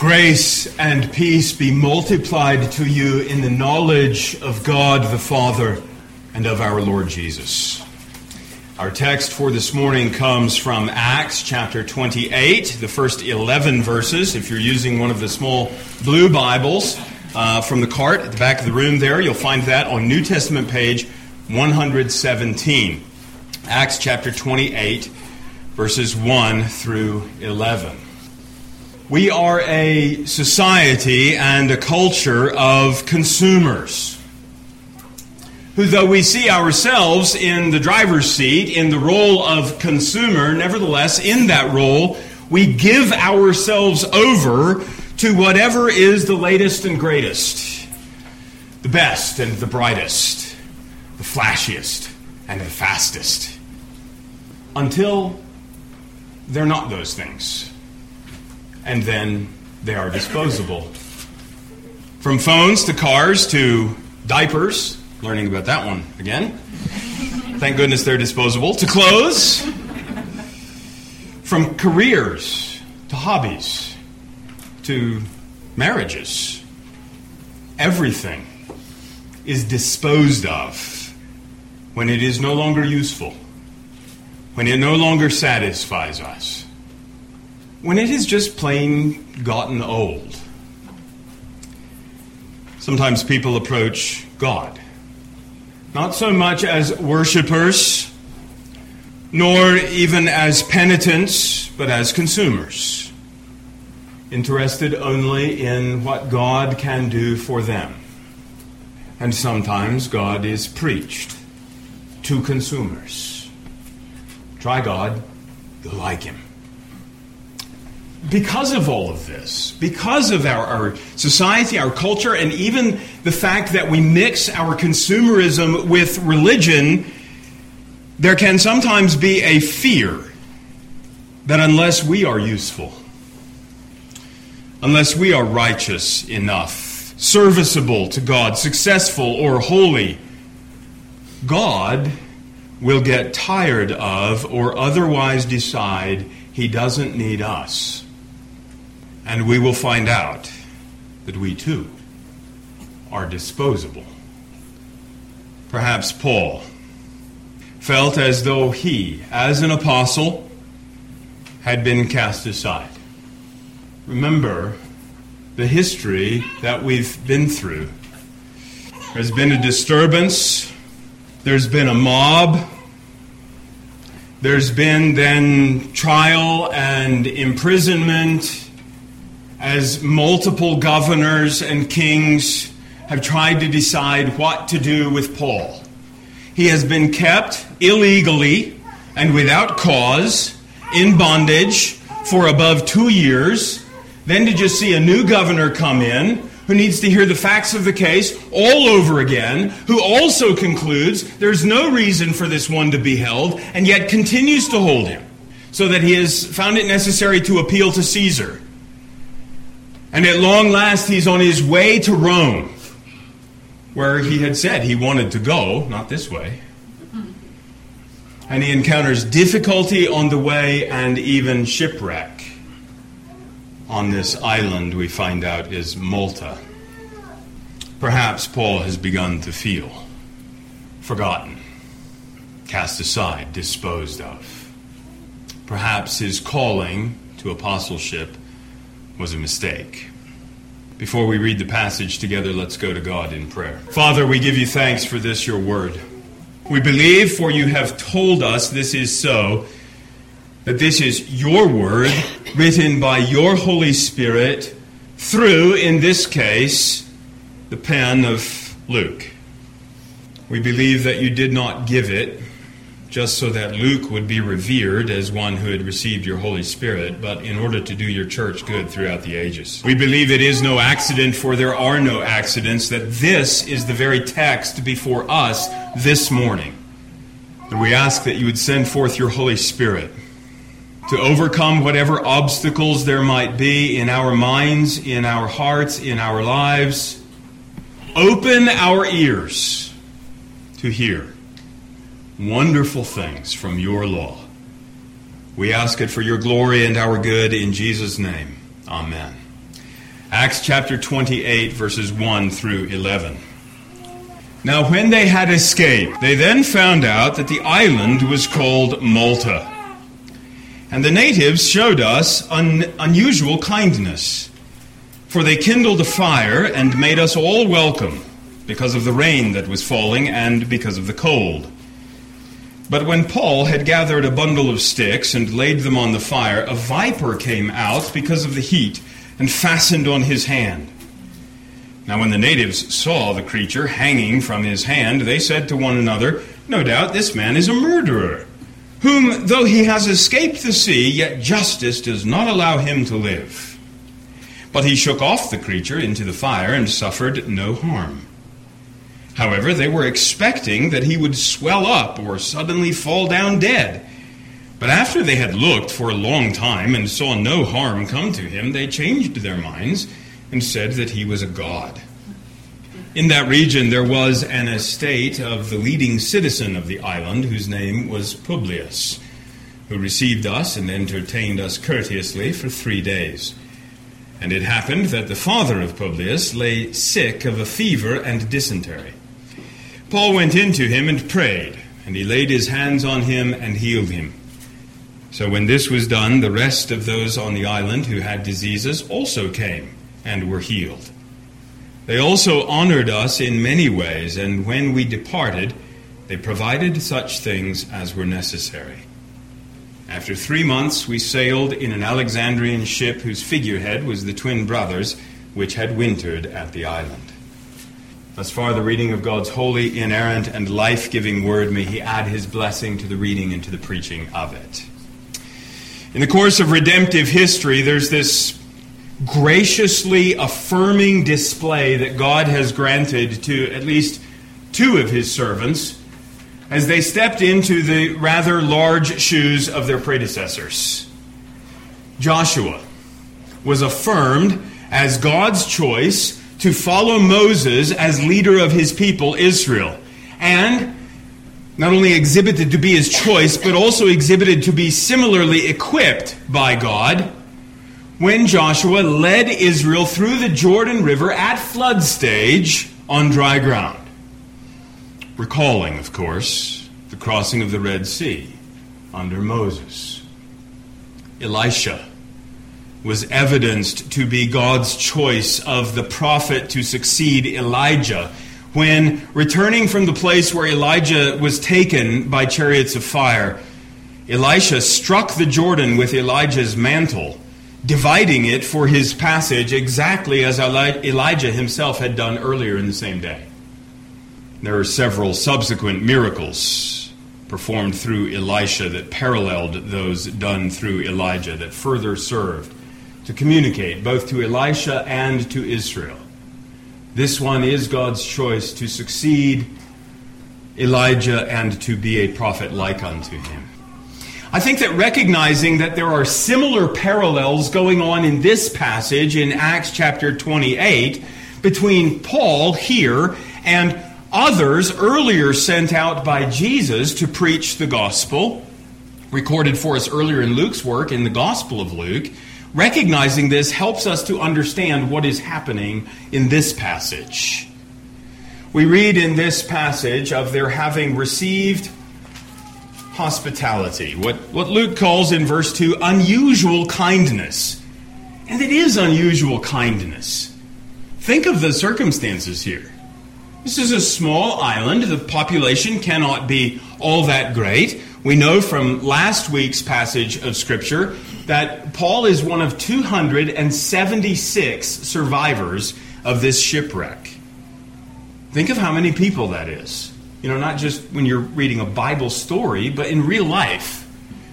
Grace and peace be multiplied to you in the knowledge of God the Father and of our Lord Jesus. Our text for this morning comes from Acts chapter 28, the first 11 verses. If you're using one of the small blue Bibles from the cart at the back of the room there, you'll find that on New Testament page 117. Acts chapter 28, verses 1 through 11. We are a society and a culture of consumers who, though we see ourselves in the driver's seat, in the role of consumer, nevertheless, in that role, we give ourselves over to whatever is the latest and greatest, the best and the brightest, the flashiest and the fastest, until they're not those things. And then they are disposable. From phones to cars to diapers, learning about that one again. Thank goodness they're disposable. To clothes. From careers to hobbies to marriages. Everything is disposed of when it is no longer useful, when it no longer satisfies us, when it is just plain gotten old. Sometimes people approach God, not so much as worshipers, nor even as penitents, but as consumers, interested only in what God can do for them. And sometimes God is preached to consumers. Try God, you'll like Him. Because of all of this, because of our society, our culture, and even the fact that we mix our consumerism with religion, there can sometimes be a fear that unless we are useful, unless we are righteous enough, serviceable to God, successful or holy, God will get tired of or otherwise decide He doesn't need us. And we will find out that we too are disposable. Perhaps Paul felt as though he, as an apostle, had been cast aside. Remember the history that we've been through. There's been a disturbance. There's been a mob. There's been then trial and imprisonment, as multiple governors and kings have tried to decide what to do with Paul. He has been kept illegally and without cause in bondage for above 2 years. Then to just see a new governor come in who needs to hear the facts of the case all over again, who also concludes there's no reason for this one to be held, and yet continues to hold him, so that he has found it necessary to appeal to Caesar. And at long last, he's on his way to Rome, where he had said he wanted to go, not this way. And he encounters difficulty on the way and even shipwreck on this island we find out is Malta. Perhaps Paul has begun to feel forgotten, cast aside, disposed of. Perhaps his calling to apostleship was a mistake. Before we read the passage together, let's go to God in prayer. Father, we give you thanks for this, your word. We believe, for you have told us this is so, that this is your word, written by your Holy Spirit, through, in this case, the pen of Luke. We believe that you did not give it just so that Luke would be revered as one who had received your Holy Spirit, but in order to do your church good throughout the ages. We believe it is no accident, for there are no accidents, that this is the very text before us this morning. And we ask that you would send forth your Holy Spirit to overcome whatever obstacles there might be in our minds, in our hearts, in our lives. Open our ears to hear wonderful things from your law. We ask it for your glory and our good in Jesus' name. Amen. Acts chapter 28, verses 1 through 11. Now when they had escaped, they then found out that the island was called Malta. And the natives showed us unusual kindness, for they kindled a fire and made us all welcome, because of the rain that was falling and because of the cold. But when Paul had gathered a bundle of sticks and laid them on the fire, a viper came out because of the heat and fastened on his hand. Now when the natives saw the creature hanging from his hand, they said to one another, "No doubt this man is a murderer, whom, though he has escaped the sea, yet justice does not allow him to live." But he shook off the creature into the fire and suffered no harm. However, they were expecting that he would swell up or suddenly fall down dead. But after they had looked for a long time and saw no harm come to him, they changed their minds and said that he was a god. In that region there was an estate of the leading citizen of the island, whose name was Publius, who received us and entertained us courteously for 3 days. And it happened that the father of Publius lay sick of a fever and dysentery. Paul went in to him and prayed, and he laid his hands on him and healed him. So when this was done, the rest of those on the island who had diseases also came and were healed. They also honored us in many ways, and when we departed, they provided such things as were necessary. After 3 months, we sailed in an Alexandrian ship whose figurehead was the twin brothers, which had wintered at the island. Thus far, the reading of God's holy, inerrant, and life-giving word. May he add his blessing to the reading and to the preaching of it. In the course of redemptive history, there's this graciously affirming display that God has granted to at least 2 of his servants as they stepped into the rather large shoes of their predecessors. Joshua was affirmed as God's choice to follow Moses as leader of his people, Israel, and not only exhibited to be his choice, but also exhibited to be similarly equipped by God when Joshua led Israel through the Jordan River at flood stage on dry ground. Recalling, of course, the crossing of the Red Sea under Moses. Elisha was evidenced to be God's choice of the prophet to succeed Elijah when, returning from the place where Elijah was taken by chariots of fire, Elisha struck the Jordan with Elijah's mantle, dividing it for his passage exactly as Elijah himself had done earlier in the same day. There are several subsequent miracles performed through Elisha that paralleled those done through Elijah, that further served to communicate both to Elisha and to Israel. This one is God's choice to succeed Elijah and to be a prophet like unto him. I think that recognizing that there are similar parallels going on in this passage in Acts chapter 28 between Paul here and others earlier sent out by Jesus to preach the gospel, recorded for us earlier in Luke's work in the Gospel of Luke, recognizing this helps us to understand what is happening in this passage. We read in this passage of their having received hospitality, what Luke calls in verse 2 unusual kindness. And it is unusual kindness. Think of the circumstances here. This is a small island. The population cannot be all that great. We know from last week's passage of Scripture that Paul is one of 276 survivors of this shipwreck. Think of how many people that is. You know, not just when you're reading a Bible story, but in real life.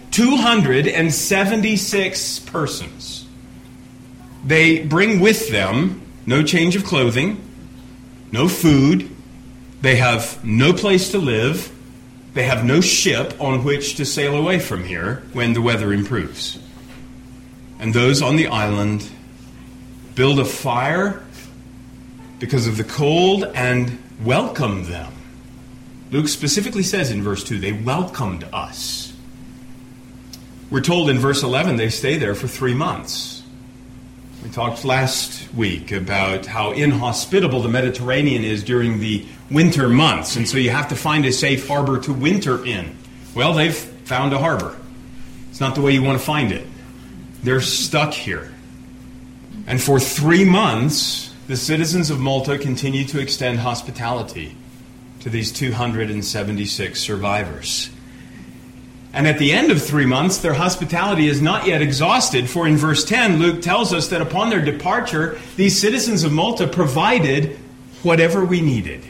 276 persons. They bring with them no change of clothing, no food. They have no place to live. They have no ship on which to sail away from here when the weather improves. And those on the island build a fire because of the cold and welcome them. Luke specifically says in verse 2, they welcomed us. We're told in verse 11 they stay there for 3 months. talked last week about how inhospitable the Mediterranean is during the winter months, and so you have to find a safe harbor to winter in. Well, they've found a harbor. It's not the way you want to find it. They're stuck here. And for 3 months, the citizens of Malta continue to extend hospitality to these 276 survivors. And at the end of 3 months, their hospitality is not yet exhausted, for in verse 10, Luke tells us that upon their departure, these citizens of Malta provided whatever we needed.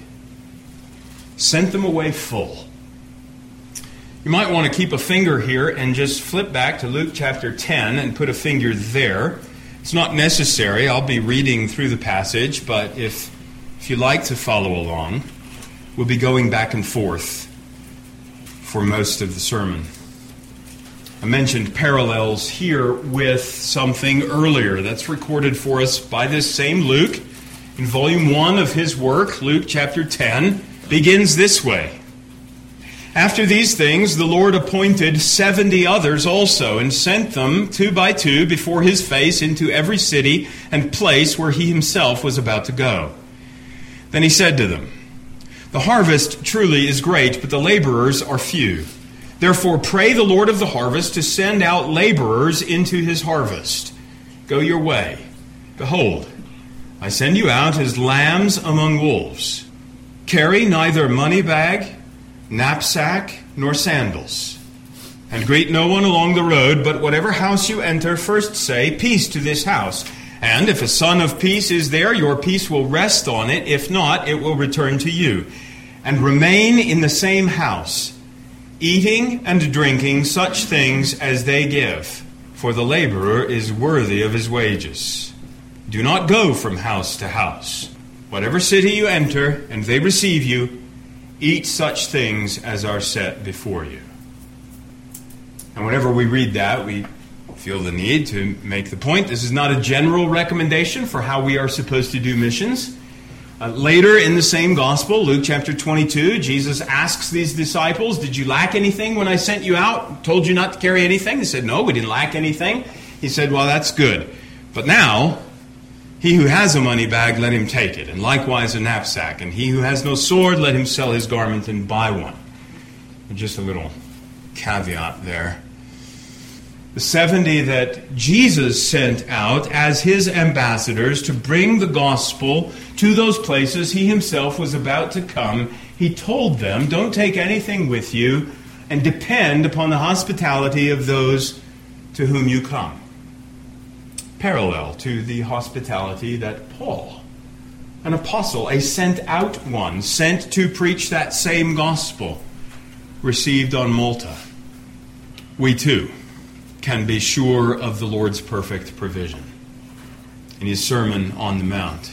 Sent them away full. You might want to keep a finger here and just flip back to Luke chapter 10 and put a finger there. It's not necessary. I'll be reading through the passage, but if you like to follow along, we'll be going back and forth for most of the sermon. I mentioned parallels here with something earlier that's recorded for us by this same Luke. In volume 1 of his work, Luke chapter 10 begins this way. After these things, the Lord appointed 70 others also, and sent them 2 by 2 before his face into every city and place where he himself was about to go. Then he said to them, "The harvest truly is great, but the laborers are few. Therefore pray the Lord of the harvest to send out laborers into his harvest. Go your way. Behold, I send you out as lambs among wolves. Carry neither money bag, knapsack, nor sandals. And greet no one along the road, but whatever house you enter, first say, 'Peace to this house.' And if a son of peace is there, your peace will rest on it. If not, it will return to you. And remain in the same house, eating and drinking such things as they give, for the laborer is worthy of his wages. Do not go from house to house. Whatever city you enter, and they receive you, eat such things as are set before you." And whenever we read that, we feel the need to make the point. This is not a general recommendation for how we are supposed to do missions. Later in the same gospel, Luke chapter 22, Jesus asks these disciples, "Did you lack anything when I sent you out? Told you not to carry anything?" They said, "No, we didn't lack anything." He said, "Well, that's good. But now, he who has a money bag, let him take it, and likewise a knapsack. And he who has no sword, let him sell his garment and buy one." And just a little caveat there. The 70 that Jesus sent out as his ambassadors to bring the gospel to those places he himself was about to come, he told them, don't take anything with you and depend upon the hospitality of those to whom you come. Parallel to the hospitality that Paul, an apostle, a sent out one, sent to preach that same gospel, received on Malta. We too can be sure of the Lord's perfect provision. In his Sermon on the Mount,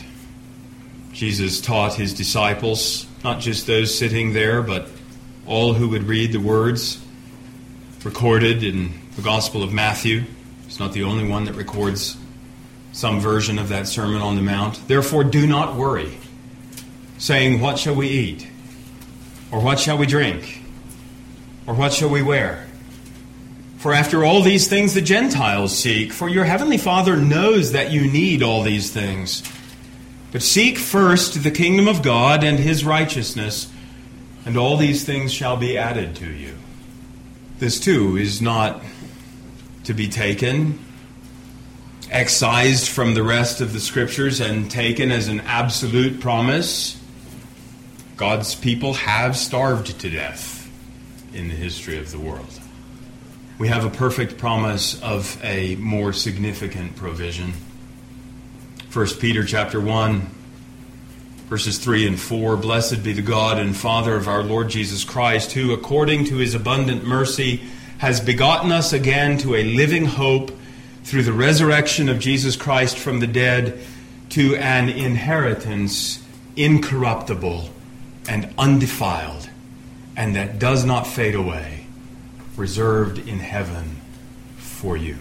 Jesus taught his disciples, not just those sitting there, but all who would read the words recorded in the Gospel of Matthew. It's not the only one that records some version of that Sermon on the Mount. "Therefore do not worry, saying, 'What shall we eat?' Or 'What shall we drink?' Or 'What shall we wear?' For after all these things the Gentiles seek, for your heavenly Father knows that you need all these things. But seek first the kingdom of God and his righteousness, and all these things shall be added to you." This too is not to be taken, excised from the rest of the Scriptures and taken as an absolute promise. God's people have starved to death in the history of the world. We have a perfect promise of a more significant provision. 1 Peter chapter 1, verses 3 and 4, "Blessed be the God and Father of our Lord Jesus Christ, who according to his abundant mercy has begotten us again to a living hope through the resurrection of Jesus Christ from the dead, to an inheritance incorruptible and undefiled, and that does not fade away, reserved in heaven for you."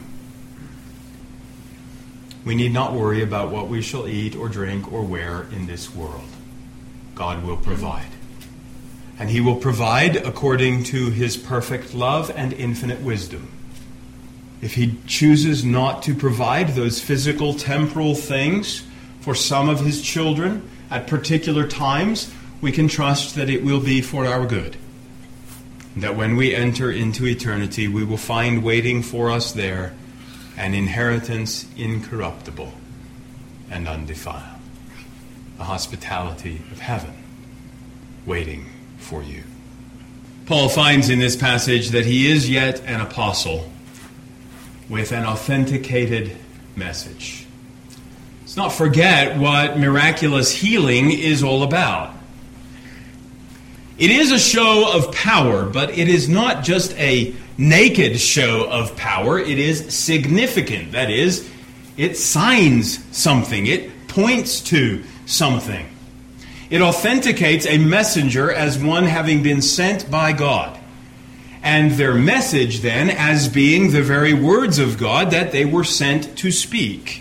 We need not worry about what we shall eat or drink or wear in this world. God will provide. And he will provide according to his perfect love and infinite wisdom. if he chooses not to provide those physical, temporal things for some of his children at particular times, we can trust that it will be for our good. That when we enter into eternity, we will find waiting for us there an inheritance incorruptible and undefiled. The hospitality of heaven waiting for you. Paul finds in this passage that he is yet an apostle with an authenticated message. Let's not forget what miraculous healing is all about. It is a show of power, but it is not just a naked show of power. It is significant. That is, it signs something. It points to something. It authenticates a messenger as one having been sent by God, and their message then as being the very words of God that they were sent to speak.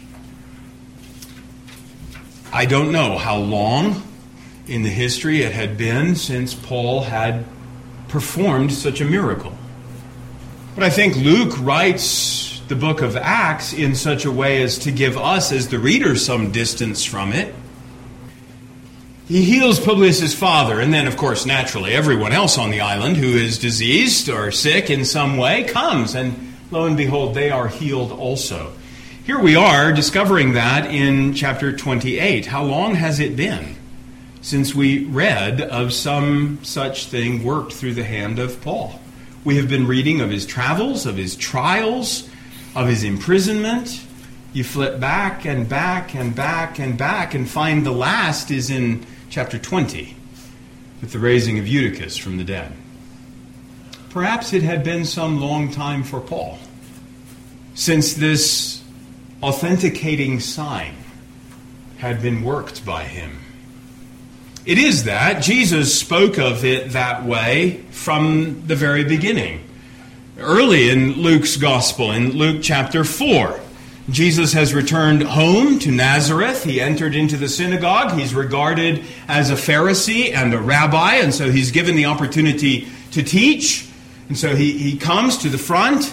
I don't know how long in the history it had been since Paul had performed such a miracle. But I think Luke writes the book of Acts in such a way as to give us, as the reader, some distance from it. He heals Publius' father, and then, of course, naturally, everyone else on the island who is diseased or sick in some way comes, and lo and behold, they are healed also. Here we are discovering that in chapter 28. How long has it been since we read of some such thing worked through the hand of Paul? We have been reading of his travels, of his trials, of his imprisonment. You flip back and back and back and back and find the last is in chapter 20, with the raising of Eutychus from the dead. Perhaps it had been some long time for Paul since this authenticating sign had been worked by him. It is that Jesus spoke of it that way from the very beginning. Early in Luke's Gospel, in Luke chapter 4, Jesus has returned home to Nazareth. He entered into the synagogue. He's regarded as a Pharisee and a rabbi, and so he's given the opportunity to teach. And so he comes to the front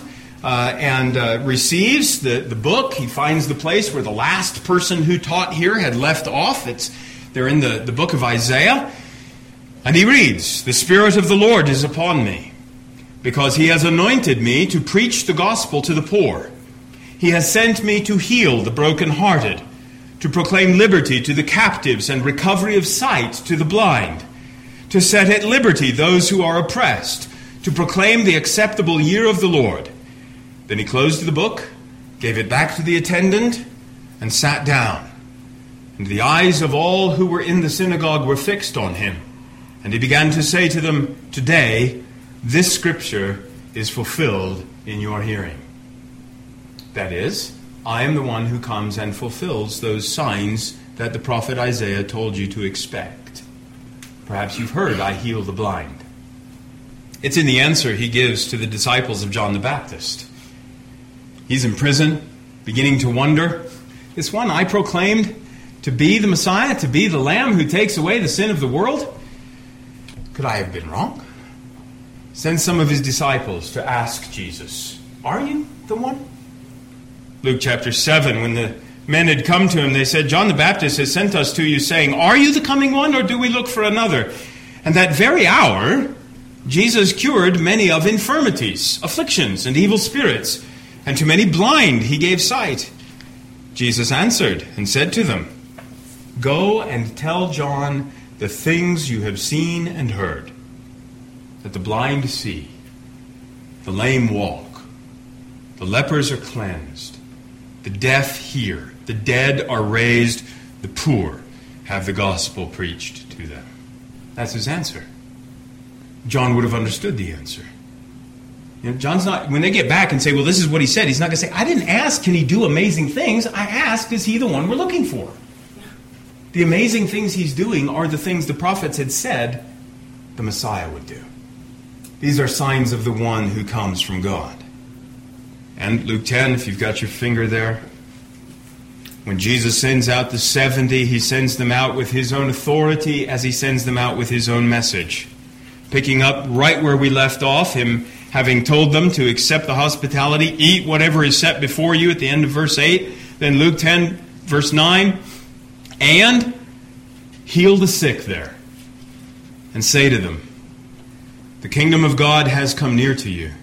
and receives the book. He finds the place where the last person who taught here had left off. They're in the book of Isaiah. And he reads, "The Spirit of the Lord is upon me, because he has anointed me to preach the gospel to the poor. He has sent me to heal the brokenhearted, to proclaim liberty to the captives and recovery of sight to the blind, to set at liberty those who are oppressed, to proclaim the acceptable year of the Lord." Then he closed the book, gave it back to the attendant, and sat down. And the eyes of all who were in the synagogue were fixed on him. And he began to say to them, "Today, this scripture is fulfilled in your hearing." That is, I am the one who comes and fulfills those signs that the prophet Isaiah told you to expect. Perhaps you've heard, I heal the blind. It's in the answer he gives to the disciples of John the Baptist. He's in prison, beginning to wonder, this one I proclaimed to be the Messiah, to be the Lamb who takes away the sin of the world, could I have been wrong? Sends some of his disciples to ask Jesus, "Are you the one?" Luke chapter 7, when the men had come to him, they said, "John the Baptist has sent us to you, saying, 'Are you the coming one, or do we look for another?' And that very hour, Jesus cured many of infirmities, afflictions, and evil spirits, and to many blind he gave sight. Jesus answered and said to them, 'Go and tell John the things you have seen and heard, that the blind see, the lame walk, the lepers are cleansed, the deaf hear, the dead are raised, the poor have the gospel preached to them.'" That's his answer. John would have understood the answer. John's not, when they get back and say, "Well, this is what he said," he's not going to say, "I didn't ask, can he do amazing things? I asked, is he the one we're looking for?" The amazing things he's doing are the things the prophets had said the Messiah would do. These are signs of the one who comes from God. And Luke 10, if you've got your finger there, when Jesus sends out the 70, he sends them out with his own authority as he sends them out with his own message. Picking up right where we left off, him having told them to accept the hospitality, eat whatever is set before you at the end of verse 8. Then Luke 10, verse 9, and heal the sick there, and say to them, the kingdom of God has come near to you.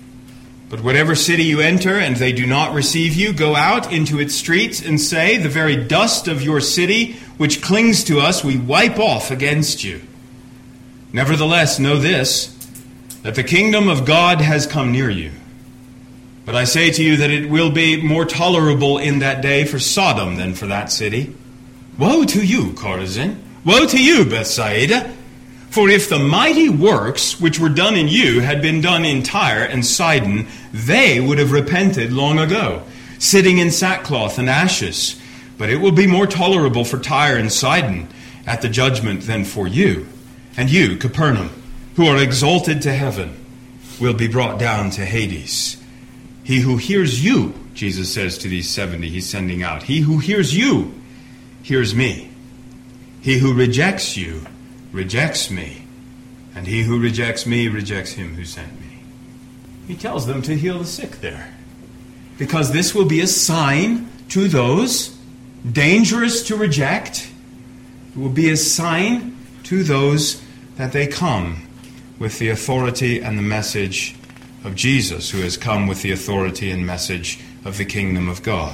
But whatever city you enter and they do not receive you, go out into its streets and say, the very dust of your city which clings to us we wipe off against you. Nevertheless, know this, that the kingdom of God has come near you. But I say to you that it will be more tolerable in that day for Sodom than for that city. Woe to you, Chorazin! Woe to you, Bethsaida! For if the mighty works which were done in you had been done in Tyre and Sidon, they would have repented long ago, sitting in sackcloth and ashes. But it will be more tolerable for Tyre and Sidon at the judgment than for you. And you, Capernaum, who are exalted to heaven, will be brought down to Hades. He who hears you, Jesus says to these 70 he's sending out, he who hears you, hears me. He who rejects you, rejects me. And he who rejects me, rejects him who sent me. He tells them to heal the sick there, because this will be a sign to those dangerous to reject. It will be a sign to those that they come with the authority and the message of Jesus, who has come with the authority and message of the kingdom of God.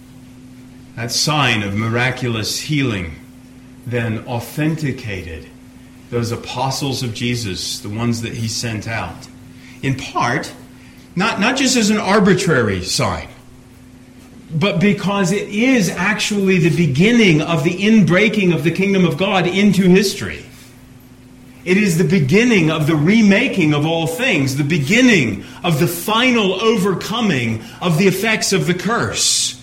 That sign of miraculous healing then authenticated those apostles of Jesus, the ones that he sent out, in part, not just as an arbitrary sign, but because it is actually the beginning of the inbreaking of the kingdom of God into history. It is the beginning of the remaking of all things, the beginning of the final overcoming of the effects of the curse,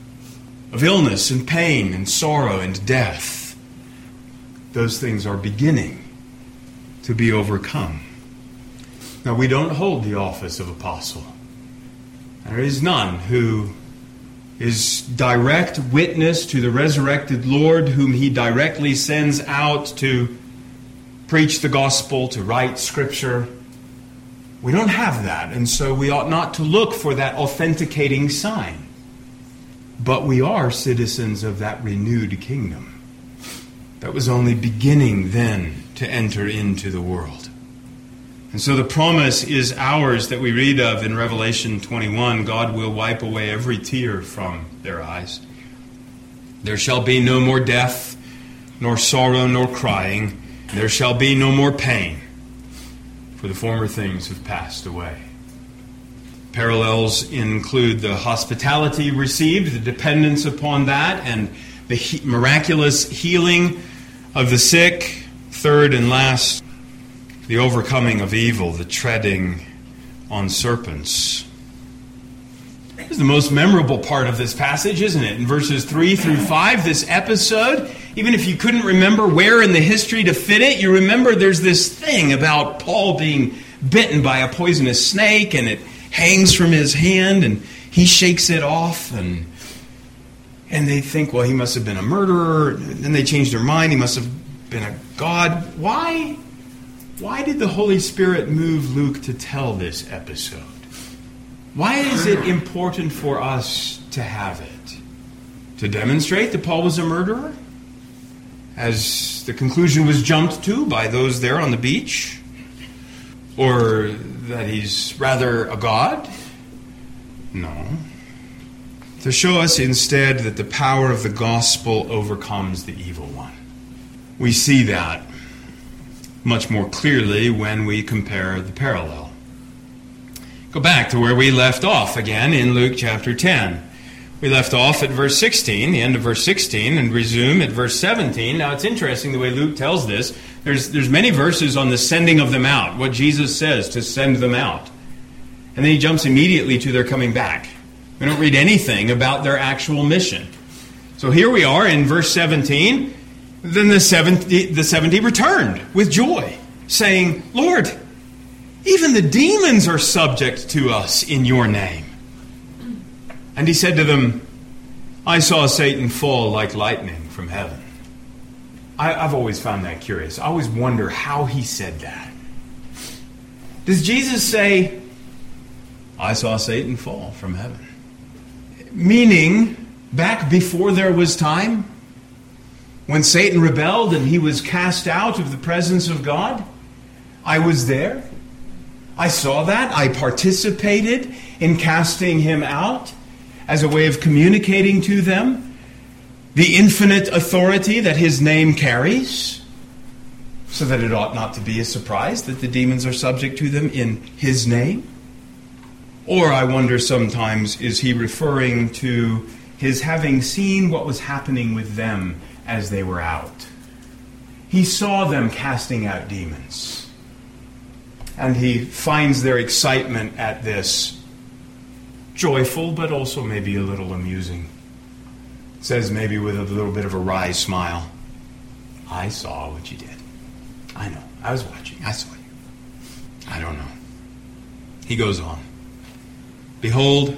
of illness and pain and sorrow and death. Those things are beginning to be overcome. Now, we don't hold the office of apostle. There is none who is direct witness to the resurrected Lord, whom he directly sends out to preach the gospel, to write Scripture. We don't have that, and so we ought not to look for that authenticating sign. But we are citizens of that renewed kingdom that was only beginning then to enter into the world. And so the promise is ours that we read of in Revelation 21. God will wipe away every tear from their eyes. There shall be no more death, nor sorrow, nor crying. There shall be no more pain, for the former things have passed away. Parallels include the hospitality received, the dependence upon that, and the miraculous healing of the sick. Third and last, the overcoming of evil, the treading on serpents. This is the most memorable part of this passage, isn't it? In verses 3 through 5, this episode, even if you couldn't remember where in the history to fit it, you remember there's this thing about Paul being bitten by a poisonous snake, and it hangs from his hand, and he shakes it off, and they think, well, he must have been a murderer. Then they change their mind. He must have been a god. Why did the Holy Spirit move Luke to tell this episode? Why is it important for us to have it? To demonstrate that Paul was a murderer? As the conclusion was jumped to by those there on the beach? Or that he's rather a god? No. To show us instead that the power of the gospel overcomes the evil one. We see that much more clearly when we compare the parallel. Go back to where we left off again in Luke chapter 10. We left off at verse 16, the end of verse 16, and resume at verse 17. Now, it's interesting the way Luke tells this. There's many verses on the sending of them out, what Jesus says to send them out. And then he jumps immediately to their coming back. We don't read anything about their actual mission. So here we are in verse 17. Then the 70 returned with joy, saying, Lord, even the demons are subject to us in your name. And he said to them, I saw Satan fall like lightning from heaven. I've always found that curious. I always wonder how he said that. Does Jesus say, I saw Satan fall from heaven? Meaning, back before there was time, when Satan rebelled and he was cast out of the presence of God, I was there. I saw that. I participated in casting him out as a way of communicating to them the infinite authority that his name carries, so that it ought not to be a surprise that the demons are subject to them in his name. Or I wonder sometimes, is he referring to his having seen what was happening with them as they were out? He saw them casting out demons. And he finds their excitement at this joyful, but also maybe a little amusing. It says maybe with a little bit of a wry smile, I saw what you did. I know. I was watching. I saw you. I don't know. He goes on. Behold,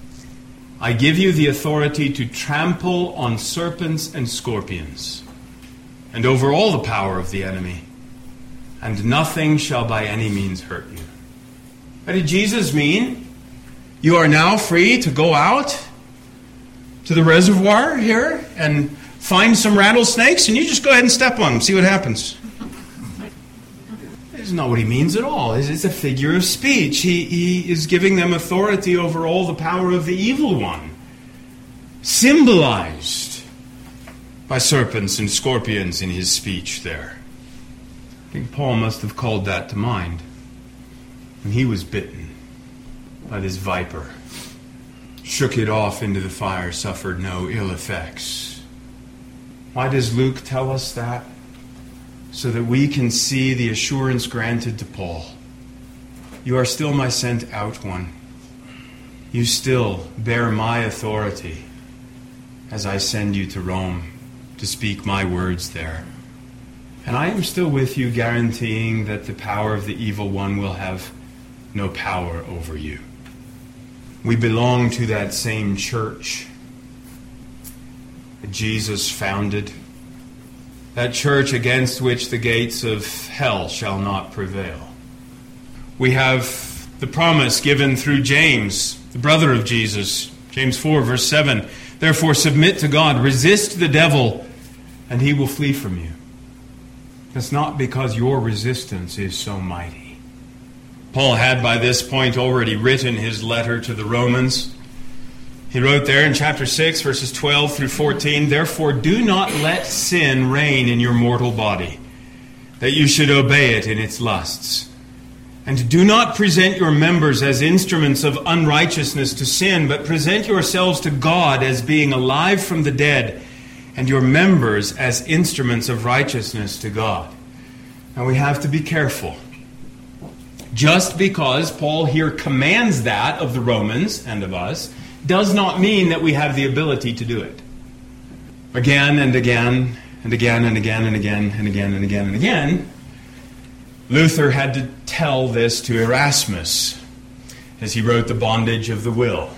I give you the authority to trample on serpents and scorpions, and over all the power of the enemy, and nothing shall by any means hurt you. What did Jesus mean? You are now free to go out to the reservoir here and find some rattlesnakes, and you just go ahead and step on them, see what happens. That's not what he means at all. It's a figure of speech. He is giving them authority over all the power of the evil one, symbolized by serpents and scorpions in his speech there. I think Paul must have called that to mind when he was bitten by this viper, shook it off into the fire, suffered no ill effects. Why does Luke tell us that? So that we can see the assurance granted to Paul. You are still my sent out one. You still bear my authority as I send you to Rome to speak my words there. And I am still with you, guaranteeing that the power of the evil one will have no power over you. We belong to that same church that Jesus founded. That church against which the gates of hell shall not prevail. We have the promise given through James, the brother of Jesus. James 4, verse 7. Therefore submit to God, resist the devil, and he will flee from you. That's not because your resistance is so mighty. Paul had by this point already written his letter to the Romans. He wrote there in chapter 6, verses 12 through 14, Therefore do not let sin reign in your mortal body, that you should obey it in its lusts. And do not present your members as instruments of unrighteousness to sin, but present yourselves to God as being alive from the dead, and your members as instruments of righteousness to God. Now we have to be careful. Just because Paul here commands that of the Romans and of us, does not mean that we have the ability to do it. Again and again and again and again and again and again and again and again, Luther had to tell this to Erasmus as he wrote The Bondage of the Will.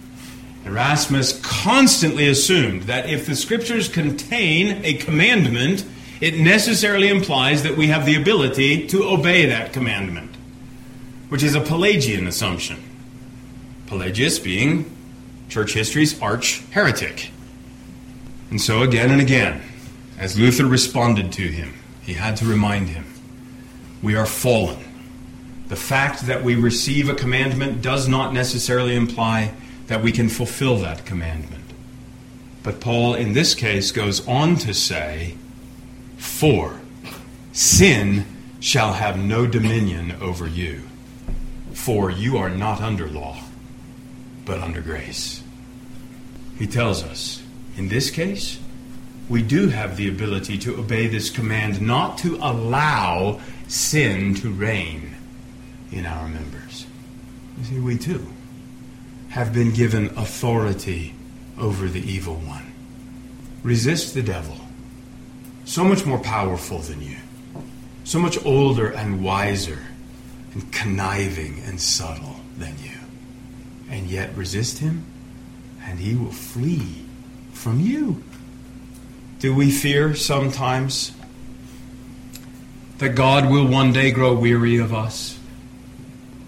Erasmus constantly assumed that if the Scriptures contain a commandment, it necessarily implies that we have the ability to obey that commandment, which is a Pelagian assumption. Pelagius being church history's arch heretic. And so again and again, as Luther responded to him, he had to remind him, we are fallen. The fact that we receive a commandment does not necessarily imply that we can fulfill that commandment. But Paul, in this case, goes on to say, For sin shall have no dominion over you, for you are not under law, but under grace. He tells us, in this case, we do have the ability to obey this command, not to allow sin to reign in our members. You see, we too have been given authority over the evil one. Resist the devil, so much more powerful than you, so much older and wiser and conniving and subtle than you. And yet resist him, and he will flee from you. Do we fear sometimes that God will one day grow weary of us?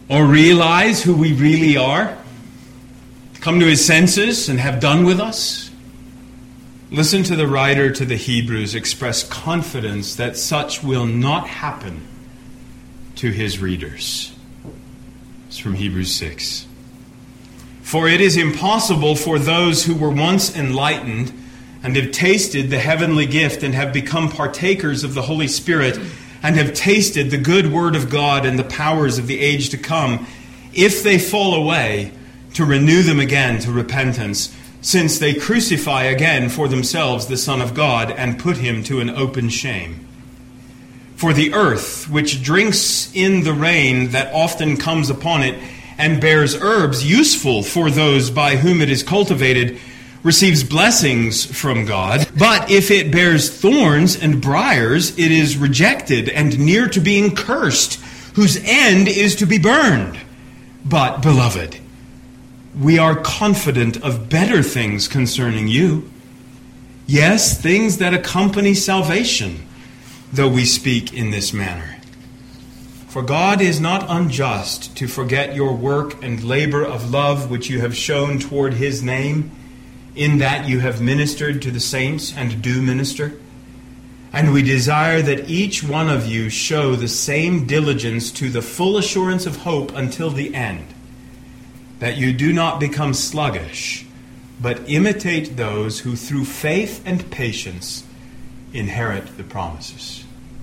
or realize who we really are, come to his senses and have done with us? Listen to the writer to the Hebrews express confidence that such will not happen to his readers. It's from Hebrews 6. For it is impossible for those who were once enlightened and have tasted the heavenly gift and have become partakers of the Holy Spirit and have tasted the good word of God and the powers of the age to come, if they fall away, to renew them again to repentance, since they crucify again for themselves the Son of God and put him to an open shame. For the earth, which drinks in the rain that often comes upon it and bears herbs useful for those by whom it is cultivated, receives blessings from God. But if it bears thorns and briars, it is rejected and near to being cursed, whose end is to be burned. But, beloved, we are confident of better things concerning you. Yes, things that accompany salvation, though we speak in this manner. For God is not unjust to forget your work and labor of love which you have shown toward his name, in that you have ministered to the saints and do minister. And we desire that each one of you show the same diligence to the full assurance of hope until the end, that you do not become sluggish, but imitate those who through faith and patience inherit the promises.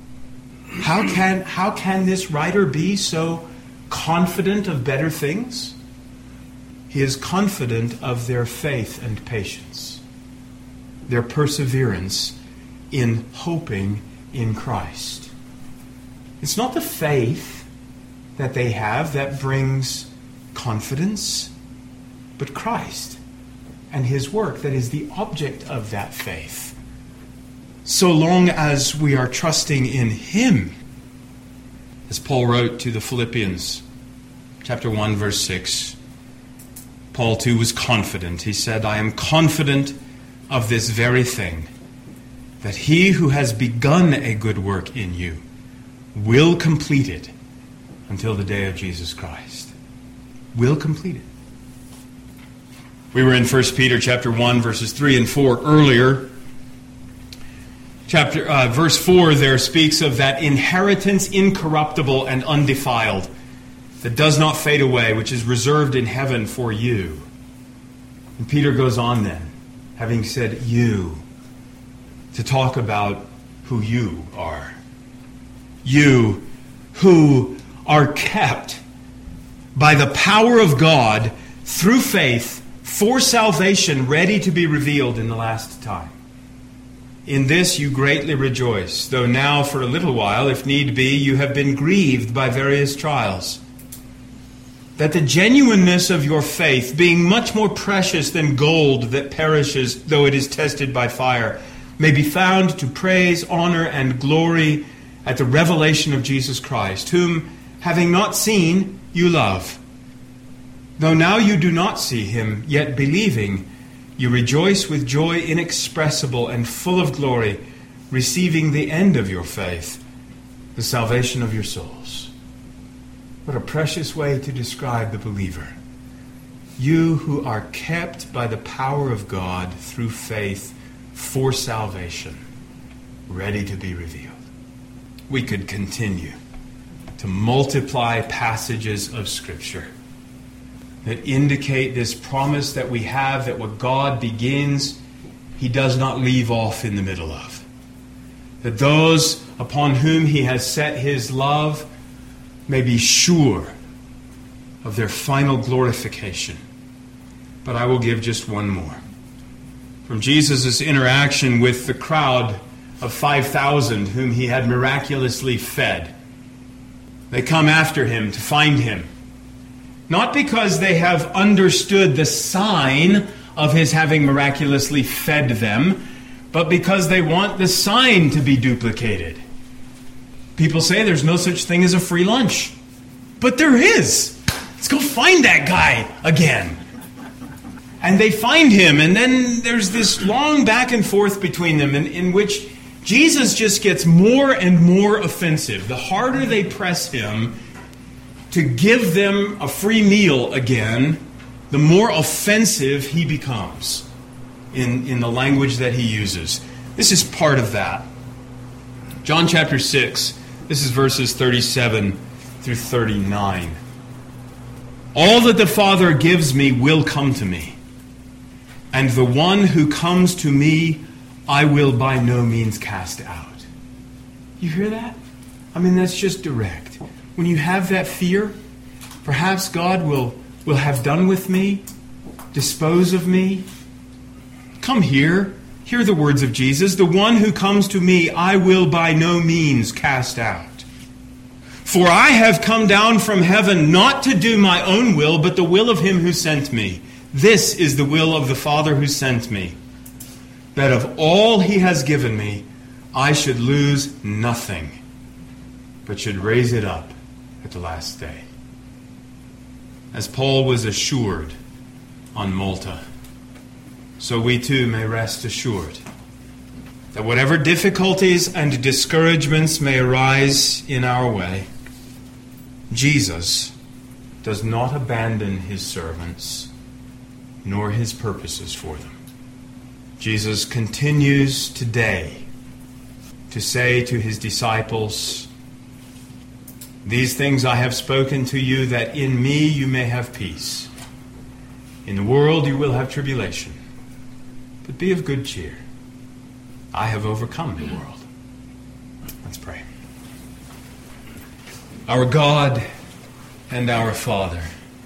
How can this writer be so confident of better things? He is confident of their faith and patience, their perseverance in hoping in Christ. It's not the faith that they have that brings confidence, but Christ and his work that is the object of that faith. So long as we are trusting in him, as Paul wrote to the Philippians, chapter 1, verse 6, Paul too was confident. He said, I am confident of this very thing, that he who has begun a good work in you will complete it until the day of Jesus Christ. Will complete it. We were in 1 Peter chapter 1, verses 3 and 4 earlier. Verse 4 there speaks of that inheritance incorruptible and undefiled, that does not fade away, which is reserved in heaven for you. And Peter goes on then, having said you, to talk about who you are. You who are kept by the power of God through faith for salvation, ready to be revealed in the last time. In this you greatly rejoice, though now for a little while, if need be, you have been grieved by various trials, that the genuineness of your faith, being much more precious than gold that perishes though it is tested by fire, may be found to praise, honor, and glory at the revelation of Jesus Christ, whom, having not seen, you love. Though now you do not see him, yet believing, you rejoice with joy inexpressible and full of glory, receiving the end of your faith, the salvation of your souls. What a precious way to describe the believer. You who are kept by the power of God through faith for salvation, ready to be revealed. We could continue to multiply passages of Scripture that indicate this promise that we have, that what God begins, he does not leave off in the middle of. That those upon whom he has set his love may be sure of their final glorification. But I will give just one more. From Jesus' interaction with the crowd of 5,000 whom he had miraculously fed. They come after him to find him. Not because they have understood the sign of his having miraculously fed them, but because they want the sign to be duplicated. People say there's no such thing as a free lunch. But there is. Let's go find that guy again. And they find him, and then there's this long back and forth between them in which Jesus just gets more and more offensive. The harder they press him to give them a free meal again, the more offensive he becomes in the language that he uses. This is part of that. John chapter 6, this is verses 37 through 39. All that the Father gives me will come to me, and the one who comes to me I will by no means cast out. You hear that? I mean, that's just direct. When you have that fear, perhaps God will have done with me, dispose of me. Come here. Hear the words of Jesus. The one who comes to me, I will by no means cast out. For I have come down from heaven not to do my own will, but the will of him who sent me. This is the will of the Father who sent me, that of all he has given me, I should lose nothing, but should raise it up at the last day. As Paul was assured on Malta, so we too may rest assured that whatever difficulties and discouragements may arise in our way, Jesus does not abandon his servants nor his purposes for them. Jesus continues today to say to his disciples, "These things I have spoken to you, that in me you may have peace. In the world you will have tribulation. But be of good cheer. I have overcome the world." Let's pray. Our God and our Father,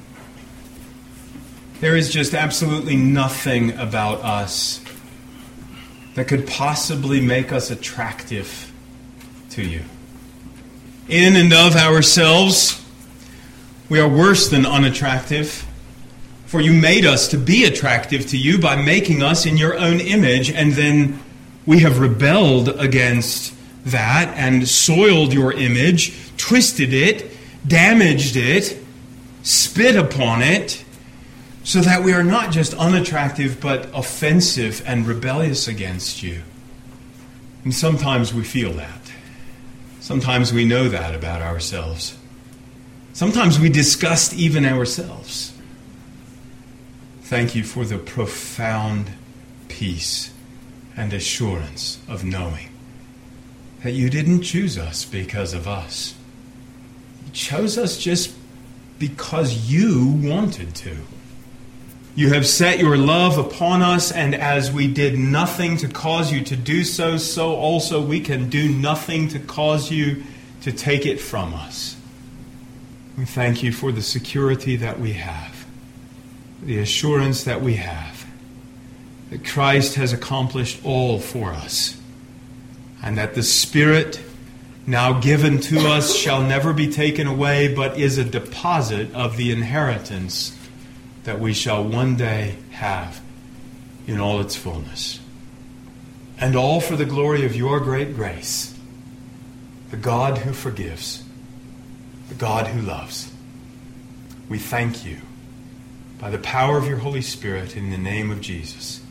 there is just absolutely nothing about us that could possibly make us attractive to you. In and of ourselves, we are worse than unattractive. For you made us to be attractive to you by making us in your own image, and then we have rebelled against that and soiled your image, twisted it, damaged it, spit upon it, so that we are not just unattractive but offensive and rebellious against you. And sometimes we feel that. Sometimes we know that about ourselves. Sometimes we disgust even ourselves. Thank you for the profound peace and assurance of knowing that you didn't choose us because of us. You chose us just because you wanted to. You have set your love upon us, and as we did nothing to cause you to do so, so also we can do nothing to cause you to take it from us. We thank you for the security that we have, the assurance that we have, that Christ has accomplished all for us, and that the Spirit now given to us shall never be taken away, but is a deposit of the inheritance that we shall one day have in all its fullness. And all for the glory of your great grace, the God who forgives, the God who loves. We thank you by the power of your Holy Spirit in the name of Jesus.